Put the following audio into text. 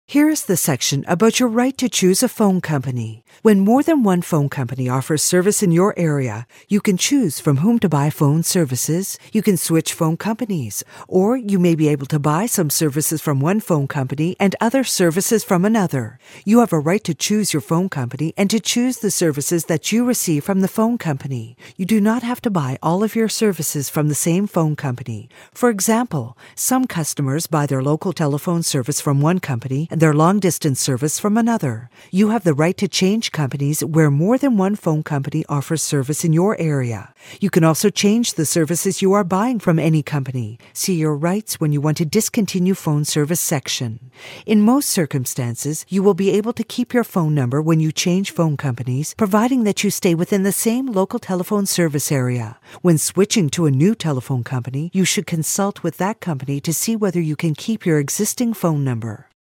Here is the section about your right to choose a phone company. When more than one phone company offers service in your area, you can choose from whom to buy phone services, you can switch phone companies, or you may be able to buy some services from one phone company and other services from another. You have a right to choose your phone company and to choose the services that you receive from the phone company. You do not have to buy all of your services from the same phone company. For example, some customers buy their local telephone service from one company and their long-distance service from another. You have the right to change companies where more than one phone company offers service in your area. You can also change the services you are buying from any company. See your rights when you want to discontinue phone service section. In most circumstances, you will be able to keep your phone number when you change phone companies, providing that you stay within the same local telephone service area. When switching to a new telephone company, you should consult with that company to see whether you can keep your existing phone number.